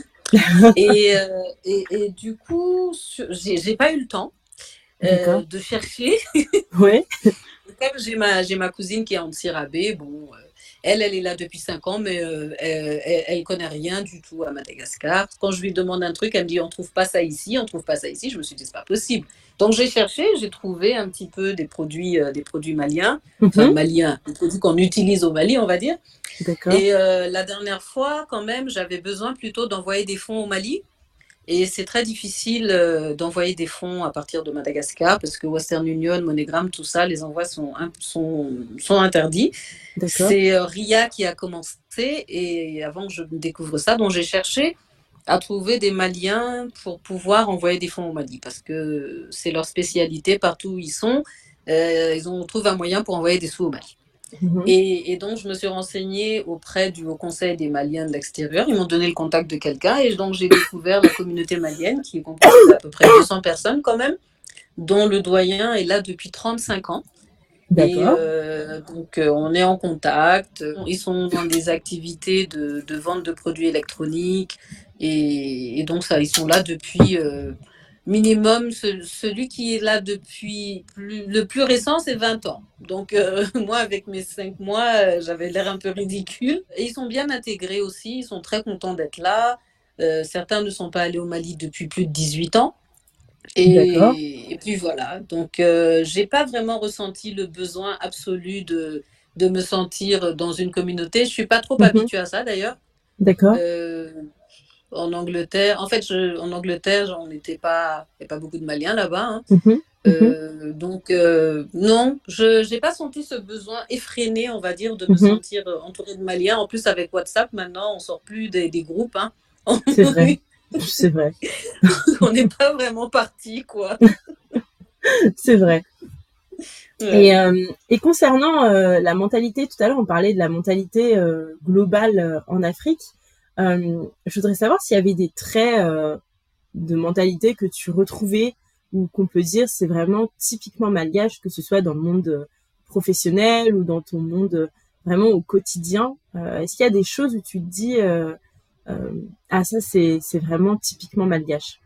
Et, euh, et, et, du coup, j'ai, j'ai pas eu le temps D'accord. euh, de chercher. Ouais. Comme j'ai ma, j'ai ma cousine qui est en Sirabé, bon, euh, elle, elle est là depuis cinq ans, mais euh, elle ne connaît rien du tout à Madagascar. Quand je lui demande un truc, elle me dit on trouve pas ça ici, on trouve pas ça ici. Je me suis dit c'est pas possible. Donc j'ai cherché, j'ai trouvé un petit peu des produits, euh, des produits maliens, enfin Mhm. maliens, des produits qu'on utilise au Mali, on va dire. D'accord. Et euh, la dernière fois, quand même, j'avais besoin plutôt d'envoyer des fonds au Mali. Et c'est très difficile euh, d'envoyer des fonds à partir de Madagascar parce que Western Union, MoneyGram, tout ça, les envois sont, sont, sont interdits. D'accord. C'est euh, Ria qui a commencé et avant que je découvre ça, donc j'ai cherché à trouver des Maliens pour pouvoir envoyer des fonds au Mali parce que c'est leur spécialité partout où ils sont. Euh, ils ont trouvé un moyen pour envoyer des sous au Mali. Mhm. Et, et donc, je me suis renseignée auprès du Haut Conseil des Maliens de l'extérieur. Ils m'ont donné le contact de quelqu'un et donc j'ai découvert la communauté malienne qui est composée d'à peu près deux cents personnes quand même, dont le doyen est là depuis trente-cinq ans. Et D'accord. euh, donc, euh, on est en contact. Ils sont dans des activités de, de vente de produits électroniques. Et, et donc, ça, ils sont là depuis euh, minimum. Ce, celui qui est là depuis plus, le plus récent, c'est vingt ans. Donc, euh, moi, avec mes cinq mois, euh, j'avais l'air un peu ridicule. Et ils sont bien intégrés aussi. Ils sont très contents d'être là. Euh, certains ne sont pas allés au Mali depuis plus de dix-huit ans. D'accord. Et, et puis voilà, donc euh, j'ai pas vraiment ressenti le besoin absolu de, de me sentir dans une communauté. Je suis pas trop Mhm. habituée à ça d'ailleurs. D'accord. Euh, en Angleterre, en fait, je, en Angleterre, on n'était pas, il n'y a pas beaucoup de Maliens là-bas, hein. Mhm. Mhm. Euh, donc euh, non, je n'ai pas senti ce besoin effréné, on va dire, de me Mhm. sentir entourée de Maliens. En plus, avec WhatsApp, maintenant, on sort plus des, des groupes, hein. C'est vrai. C'est vrai. On n'est pas vraiment parti, quoi. C'est vrai. Ouais. Et, euh, et concernant euh, la mentalité, tout à l'heure on parlait de la mentalité euh, globale euh, en Afrique. Euh, je voudrais savoir s'il y avait des traits euh, de mentalité que tu retrouvais ou qu'on peut dire c'est vraiment typiquement malgache, que ce soit dans le monde euh, professionnel ou dans ton monde euh, vraiment au quotidien. Euh, est-ce qu'il y a des choses où tu te dis euh, euh, ah ça c'est c'est vraiment typiquement malgache?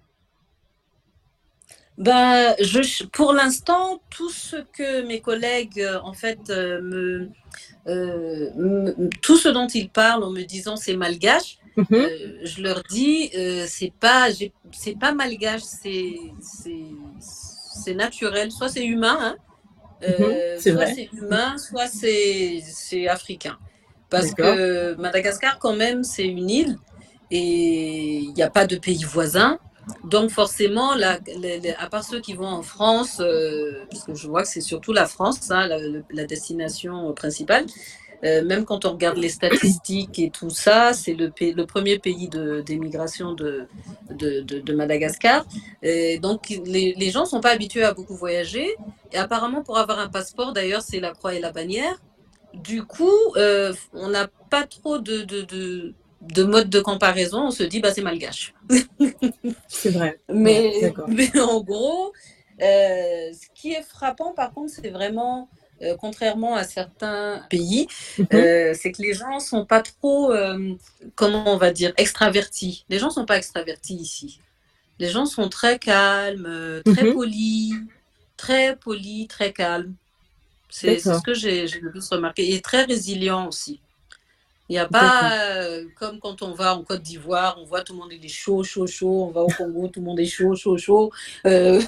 Ben, je, pour l'instant, tout ce que mes collègues, euh, en fait, euh, me, euh, me- tout ce dont ils parlent en me disant c'est malgache, Mhm. euh, je leur dis euh, c'est pas, j'ai- c'est pas malgache, c'est, c'est, c'est naturel. Soit c'est humain, hein, Mhm. euh, C'est soit vrai. c'est humain, soit c'est, c'est africain. Parce D'accord. que Madagascar, quand même, c'est une île et il n'y a pas de pays voisins. Donc forcément, la, la, la, à part ceux qui vont en France, euh, parce que je vois que c'est surtout la France, hein, la, la, destination principale, Euh, même quand on regarde les statistiques et tout ça, c'est le, le premier pays d'émigration de, de, de, de Madagascar. Et donc, les, les gens ne sont pas habitués à beaucoup voyager. Et apparemment, pour avoir un passeport, d'ailleurs, c'est la croix et la bannière. Du coup, euh, on n'a pas trop de, de, de, de mode de comparaison. On se dit, bah, c'est malgache. C'est vrai. Mais, ouais, mais en gros, euh, ce qui est frappant, par contre, c'est vraiment... Euh, contrairement à certains pays, mm-hmm. euh, c'est que les gens ne sont pas trop, euh, comment on va dire, extravertis. Les gens ne sont pas extravertis ici. Les gens sont très calmes, très mm-hmm. polis, très polis, très calmes. C'est ce que j'ai le plus remarqué. Et très résilients aussi. Il n'y a pas, euh, comme quand on va en Côte d'Ivoire, on voit tout le monde il est chaud, chaud, chaud. On va au Congo, tout le monde est chaud, chaud, chaud. Euh...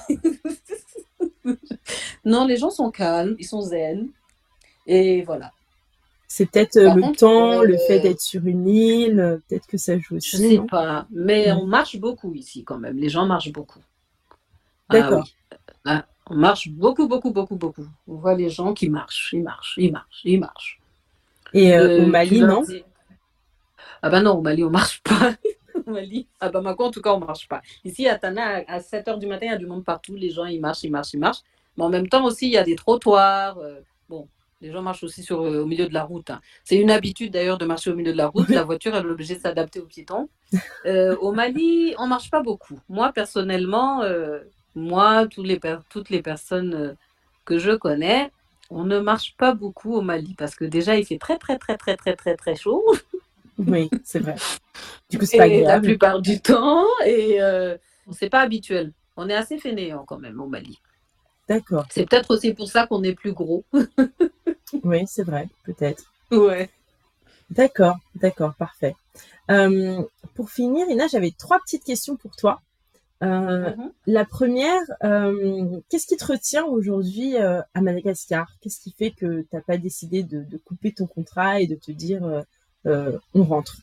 Non, les gens sont calmes, ils sont zen. Et voilà. C'est peut-être le contre, temps, euh, le fait d'être sur une île, peut-être que ça joue aussi. Je ne sais pas, mais mmh. on marche beaucoup ici quand même. Les gens marchent beaucoup. D'accord. Ah, oui. Ah, on marche beaucoup, beaucoup, beaucoup, beaucoup. On voit les gens qui marchent, ils marchent, ils marchent, ils marchent. Et euh, euh, au Mali, non dire... Ah ben non, au Mali, on ne marche pas. Au Mali, à Bamako, en tout cas, on ne marche pas. Ici, à Tana, à sept heures du matin, il y a du monde partout. Les gens, ils marchent, ils marchent, ils marchent. Mais en même temps aussi, il y a des trottoirs. Euh, bon, les gens marchent aussi sur, euh, au milieu de la route. Hein. C'est une habitude d'ailleurs de marcher au milieu de la route. La voiture, elle est obligée de s'adapter aux piétons. Euh, au Mali, on ne marche pas beaucoup. Moi, personnellement, euh, moi, tous les toutes les personnes euh, que je connais, on ne marche pas beaucoup au Mali parce que déjà, il fait très, très, très, très, très, très, très chaud. Oui, c'est vrai. Du coup, c'est pas agréable. La plupart du temps, et euh, c'est pas habituel. On est assez fainéant quand même au Mali. D'accord. C'est peut-être aussi pour ça qu'on est plus gros. Oui, c'est vrai, peut-être. Ouais. D'accord, d'accord, parfait. Euh, pour finir, Ina, j'avais trois petites questions pour toi. Euh, mm-hmm. La première, euh, qu'est-ce qui te retient aujourd'hui euh, à Madagascar? Qu'est-ce qui fait que tu n'as pas décidé de, de couper ton contrat et de te dire euh, euh, on rentre?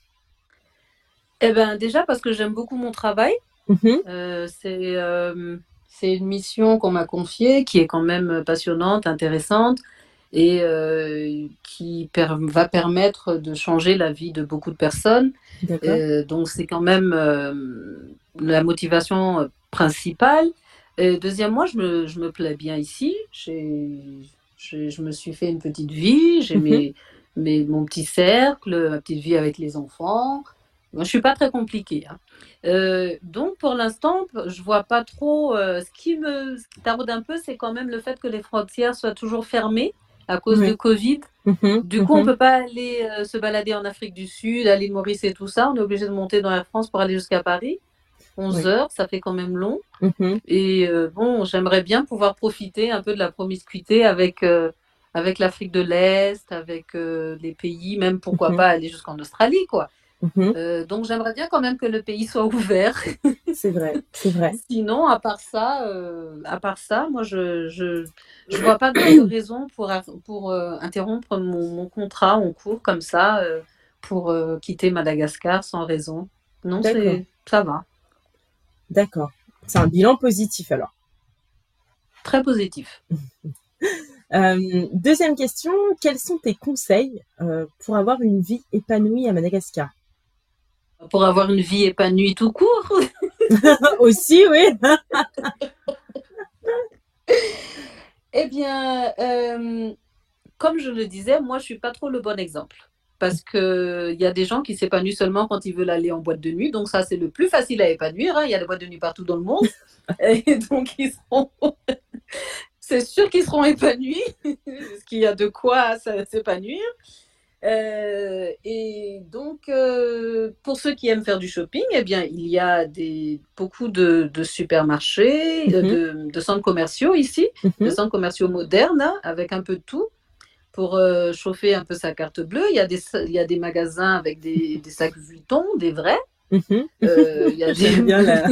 Eh ben, déjà parce que j'aime beaucoup mon travail. Mm-hmm. Euh, c'est... Euh... C'est une mission qu'on m'a confiée qui est quand même passionnante, intéressante et euh, qui per va permettre de changer la vie de beaucoup de personnes. Euh, donc, c'est quand même euh, la motivation principale. Et deuxièmement, je me, je me plais bien ici. Je me suis fait une petite vie. J'ai mm-hmm. mes, mes, mon petit cercle, ma petite vie avec les enfants. Moi, je ne suis pas très compliquée. Hein. Euh, donc, pour l'instant, je ne vois pas trop. Euh, ce qui me ce qui taraude un peu, c'est quand même le fait que les frontières soient toujours fermées à cause oui. de Covid. Mm-hmm, du coup, mm-hmm. on ne peut pas aller euh, se balader en Afrique du Sud, à l'île Maurice et tout ça. On est obligé de monter dans Air France pour aller jusqu'à Paris. onze oui. heures, ça fait quand même long. Mm-hmm. Et euh, bon, j'aimerais bien pouvoir profiter un peu de la promiscuité avec, euh, avec l'Afrique de l'Est, avec euh, les pays, même pourquoi mm-hmm. pas aller jusqu'en Australie, quoi. Mmh. Euh, donc j'aimerais bien quand même que le pays soit ouvert. C'est vrai, c'est vrai. Sinon, à part ça, euh, à part ça, moi je je je vois pas de raison pour pour euh, interrompre mon, mon contrat en cours comme ça euh, pour euh, quitter Madagascar sans raison. Non, c'est ça va. D'accord. C'est un bilan positif alors. Très positif. euh, deuxième question, quels sont tes conseils euh, pour avoir une vie épanouie à Madagascar? Pour avoir une vie épanouie tout court. Aussi, oui. Eh bien, euh, comme je le disais, moi, je ne suis pas trop le bon exemple. Parce qu'il y a des gens qui s'épanouissent seulement quand ils veulent aller en boîte de nuit. Donc ça, c'est le plus facile à épanouir. Hein. Il y a des boîtes de nuit partout dans le monde. Et donc, ils seront... c'est sûr qu'ils seront épanouis. Parce qu'il y a de quoi s'épanouir. Euh, et donc, euh, pour ceux qui aiment faire du shopping, eh bien, il y a des, beaucoup de, de supermarchés, mm-hmm. de, de centres commerciaux ici, mm-hmm. de centres commerciaux modernes, hein, avec un peu de tout, pour euh, chauffer un peu sa carte bleue. Il y a des, il y a des magasins avec des, des sacs Vuitton, des vrais. Mm-hmm. Euh, il y a des... bien la...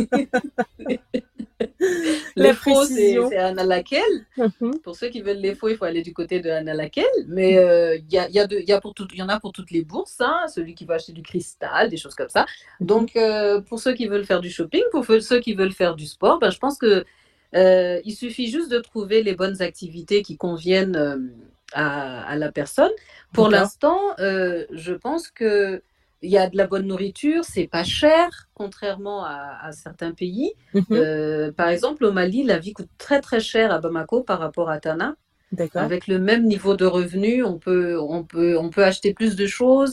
Les faux, c'est Anna Laquelle. Mm-hmm. Pour ceux qui veulent les faux, il faut aller du côté de Anna Laquelle. Mais il euh, y, y, y, y en a pour toutes les bourses. Hein, celui qui veut acheter du cristal, des choses comme ça. Donc, euh, pour ceux qui veulent faire du shopping, pour ceux qui veulent faire du sport, ben, je pense qu'il euh, suffit juste de trouver les bonnes activités qui conviennent, euh, à, à la personne. Pour D'accord. l'instant, euh, je pense que il y a de la bonne nourriture, c'est pas cher, contrairement à, à certains pays. Mhm. Euh, par exemple, au Mali, la vie coûte très très cher à Bamako par rapport à Tana. D'accord. Avec le même niveau de revenu, on peut, on peut, on peut acheter plus de choses,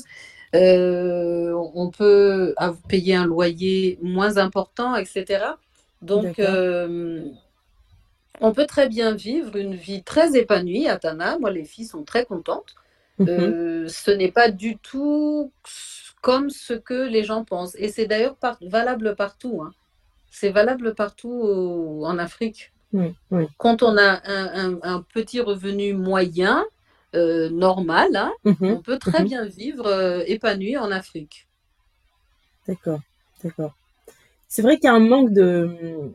euh, on peut payer un loyer moins important, et cetera. Donc, D'accord. euh, on peut très bien vivre une vie très épanouie à Tana. Moi, les filles sont très contentes. Mhm. Euh, ce n'est pas du tout comme ce que les gens pensent. Et c'est d'ailleurs par valable partout. Hein. C'est valable partout au, en Afrique. Oui, oui. Quand on a un, un, un petit revenu moyen, euh, normal, hein, Mhm. on peut très Mhm. bien vivre euh, épanoui en Afrique. D'accord, d'accord. C'est vrai qu'il y a un manque de,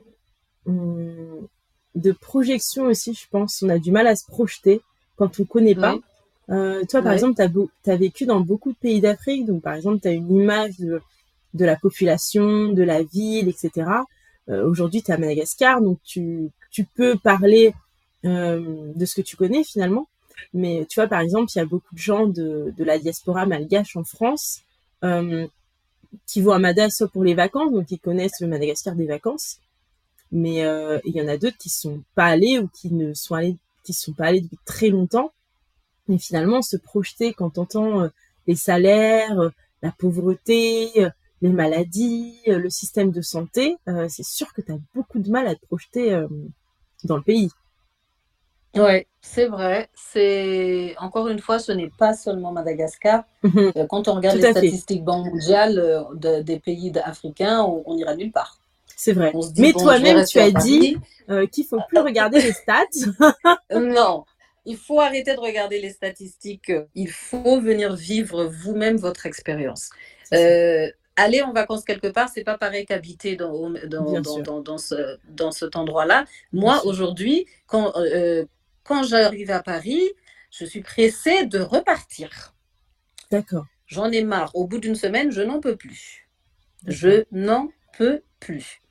hum, de projection aussi, je pense. On a du mal à se projeter quand on connaît pas. Oui, Euh, toi, par oui, exemple, tu as vécu dans beaucoup de pays d'Afrique, donc par exemple, tu as une image de, de la population, de la ville, et cetera. Euh, Aujourd'hui, tu es à Madagascar, donc tu, tu peux parler euh, de ce que tu connais finalement. Mais tu vois, par exemple, il y a beaucoup de gens de, de la diaspora malgache en France euh, qui vont à Madagascar soit pour les vacances, donc ils connaissent le Madagascar des vacances. Mais euh, il y en a d'autres qui sont pas allés ou qui ne sont allés, qui sont pas allés depuis très longtemps. Et finalement, se projeter quand on entend euh, les salaires, euh, la pauvreté, euh, les maladies, euh, le système de santé, euh, c'est sûr que tu as beaucoup de mal à te projeter euh, dans le pays. ouais, c'est vrai. C'est encore une fois, ce n'est pas seulement Madagascar. Mhm. Euh, Quand on regarde Tout les à fait, statistiques Banque mondiale euh, de- des pays africains, on, on ira nulle part. c'est vrai. On se dit Mais bon, je vais toi-même, tu rester à as dit Paris. euh, qu'il faut plus regarder les stats. Non, il faut arrêter de regarder les statistiques. Il faut venir vivre vous-même votre expérience. C'est ça, Euh, aller en vacances quelque part, c'est pas pareil qu'habiter dans, dans, bien dans, sûr, dans, dans ce, dans cet endroit-là. bien Moi, sûr. aujourd'hui, quand, euh, quand j'arrive à Paris, je suis pressée de repartir. D'accord, J'en ai marre. Au bout d'une semaine, je n'en peux plus. d'accord. Je n'en peux plus.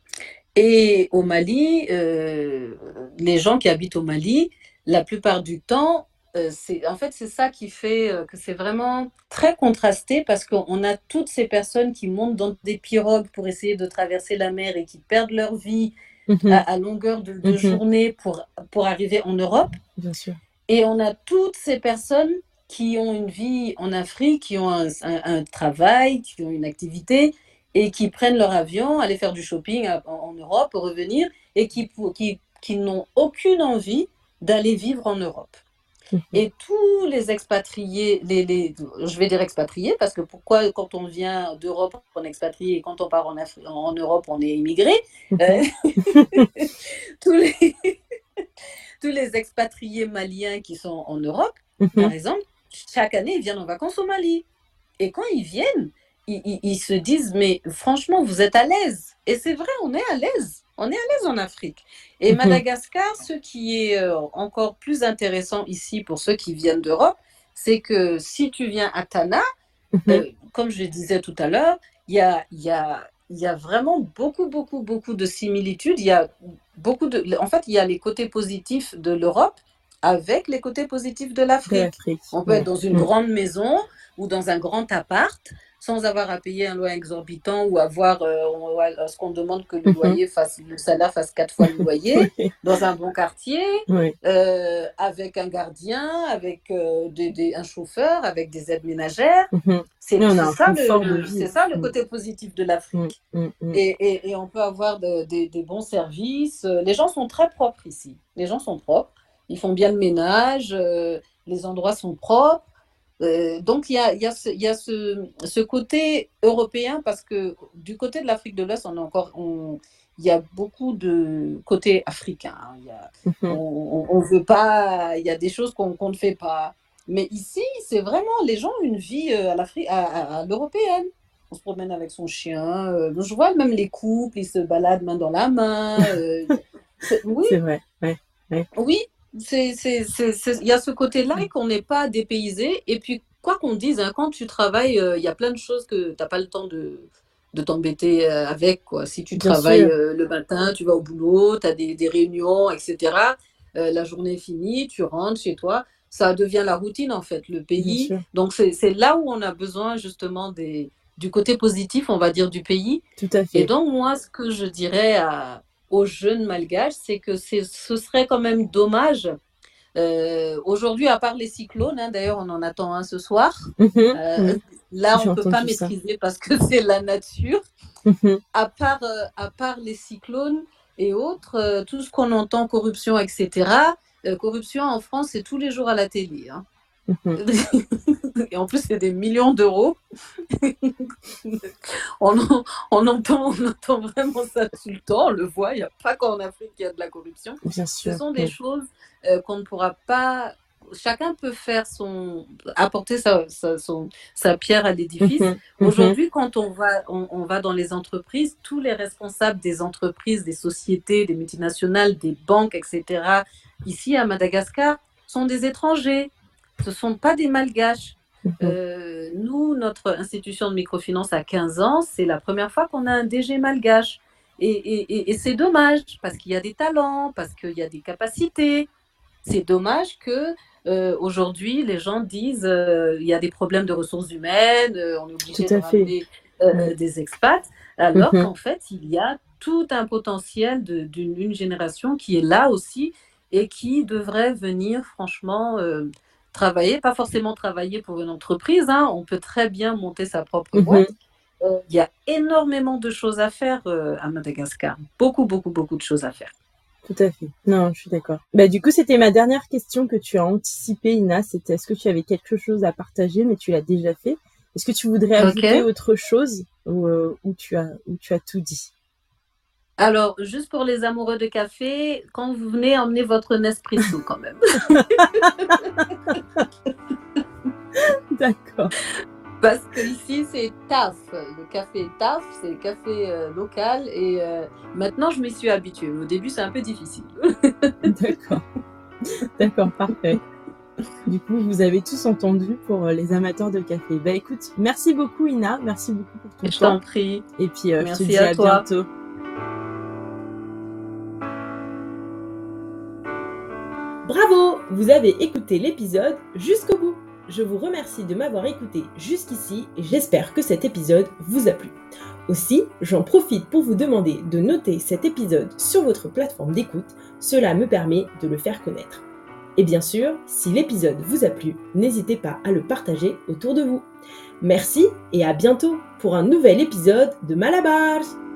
Et au Mali, euh, les gens qui habitent au Mali, la plupart du temps, euh, c'est, en fait, c'est ça qui fait euh, que c'est vraiment très contrasté parce qu'on a toutes ces personnes qui montent dans des pirogues pour essayer de traverser la mer et qui perdent leur vie Mhm, à, à longueur de, de mhm, journée pour, pour arriver en Europe. bien sûr. Et on a toutes ces personnes qui ont une vie en Afrique, qui ont un, un, un travail, qui ont une activité et qui prennent leur avion, aller faire du shopping en, en Europe, revenir et qui, qui, qui n'ont aucune envie d'aller vivre en Europe. Mhm, Et tous les expatriés, les, les, je vais dire expatriés, parce que pourquoi quand on vient d'Europe, on est expatrié et quand on part en, Afri- en Europe, on est immigré. mhm. Euh, tous les, tous les expatriés maliens qui sont en Europe, Mhm. par exemple, chaque année, ils viennent en vacances au Mali. Et quand ils viennent, ils, ils, ils se disent, mais franchement, vous êtes à l'aise. Et c'est vrai, on est à l'aise. On est à l'aise en Afrique. Et Mhm. Madagascar, ce qui est euh, encore plus intéressant ici pour ceux qui viennent d'Europe, c'est que si tu viens à Tana, Mhm. euh, comme je le disais tout à l'heure, il y a, y, a, y a vraiment beaucoup, beaucoup, beaucoup de similitudes. Il y a beaucoup de, en fait, il y a les côtés positifs de l'Europe avec les côtés positifs de De l'Afrique. l'Afrique, On peut être ouais. dans une Mm. grande maison ou dans un grand appart sans avoir à payer un loyer exorbitant ou avoir euh, on, ce qu'on demande que le Mhm. loyer fasse, le salaire fasse quatre fois le loyer, Oui, dans un bon quartier, oui. euh, avec un gardien, avec euh, des, des, un chauffeur, avec des aides ménagères. Mhm. C'est Mais on a un ça le, confort de le c'est vie. ça le Mm. côté positif de Mm, l'Afrique. mm, mm. Et, et, et on peut avoir de, de, des bons services. Les gens sont très propres ici. Les gens sont propres. Ils font bien le ménage. Euh, les endroits sont propres. Euh, donc il y a, y a, ce, y a ce, ce côté européen parce que du côté de l'Afrique de l'Ouest, on a encore, on, il y a beaucoup de côté africain. Hein. Il y a, Mhm. on, on veut pas, il y a des choses qu'on qu'on ne fait pas. Mais ici, c'est vraiment, les gens ont une vie euh, à l'Afrique, à, à, à l'européenne. On se promène avec son chien. Euh, je vois même les couples, ils se baladent main dans la main. Euh, c'est- oui, C'est vrai, ouais, ouais. oui, c'est, c'est, c'est, c'est- il y a ce côté-là qu'on n'est pas dépaysé. Et puis, quoi qu'on dise, hein, quand tu travailles, euh, il y a plein de choses que tu n'as pas le temps de, de t'embêter euh, avec, quoi. Si tu Bien travailles sûr. euh, le matin, tu vas au boulot, tu as des, des réunions, et cetera. Euh, la journée est finie, tu rentres chez toi. ça devient la routine en fait, le pays. Donc c'est, c'est là où on a besoin justement des, du côté positif, on va dire, du pays. Tout à fait. Et donc moi, ce que je dirais à, aux jeunes malgaches, c'est que c'est, ce serait quand même dommage. Euh, aujourd'hui, à part les cyclones, hein, d'ailleurs on en attend un ce soir, mm-hmm. euh, mmh. Là J'ai on ne peut pas maîtriser ça. Parce que c'est la nature. Mm-hmm. À part, euh, à part les cyclones et autres, euh, tout ce qu'on entend, corruption, et cetera. Euh, corruption en France, c'est tous les jours à la télé. Hein. Mm-hmm. Et en plus, c'est des millions d'euros. on, en, on, entend, on entend vraiment ça tout le temps, on le voit. Il n'y a pas qu'en Afrique qu'il y a de la corruption. Bien sûr. Ce sont des oui. choses euh, qu'on ne pourra pas... Chacun peut faire son... apporter sa, sa, son, sa pierre à l'édifice. Mm-hmm. Aujourd'hui, quand on va, on, on va dans les entreprises, tous les responsables des entreprises, des sociétés, des multinationales, des banques, et cetera, ici à Madagascar, sont des étrangers. Ce ne sont pas des malgaches. Mmh. Euh, nous, notre institution de microfinance a quinze ans, c'est la première fois qu'on a un D G malgache. Et, et, et, et c'est dommage, parce qu'il y a des talents, parce qu'il y a des capacités. C'est dommage que euh, aujourd'hui, les gens disent euh, il y a des problèmes de ressources humaines, euh, on est obligé de ramener euh, mmh. des expats, alors mmh. qu'en fait, il y a tout un potentiel de, d'une une génération qui est là aussi et qui devrait venir franchement... Euh, travailler, pas forcément travailler pour une entreprise, hein. On peut très bien monter sa propre mm-hmm. boîte. Il euh, y a énormément de choses à faire euh, à Madagascar. Beaucoup, beaucoup, beaucoup de choses à faire. Tout à fait. Non, je suis d'accord. Bah, du coup, c'était ma dernière question que tu as anticipée, Ina. C'était est-ce que tu avais quelque chose à partager, mais tu l'as déjà fait. Est-ce que tu voudrais ajouter okay. autre chose ou, euh, ou, tu as, ou tu as tout dit? Alors, juste pour les amoureux de café, quand vous venez, emmenez votre Nespresso quand même. D'accord. Parce que ici, c'est T A F. Le café T A F, c'est le café euh, local. Et euh, maintenant, je m'y suis habituée. Au début, c'est un peu difficile. D'accord. D'accord, parfait. Du coup, vous avez tous entendu pour les amateurs de café. Bah écoute, merci beaucoup Ina. Merci beaucoup pour ton et temps. Je t'en prie. Et puis, euh, merci je te dis à, à toi. bientôt. Bravo! Vous avez écouté l'épisode jusqu'au bout. Je vous remercie de m'avoir écouté jusqu'ici et j'espère que cet épisode vous a plu. Aussi, j'en profite pour vous demander de noter cet épisode sur votre plateforme d'écoute. Cela me permet de le faire connaître. Et bien sûr, si l'épisode vous a plu, n'hésitez pas à le partager autour de vous. Merci et à bientôt pour un nouvel épisode de Malabar!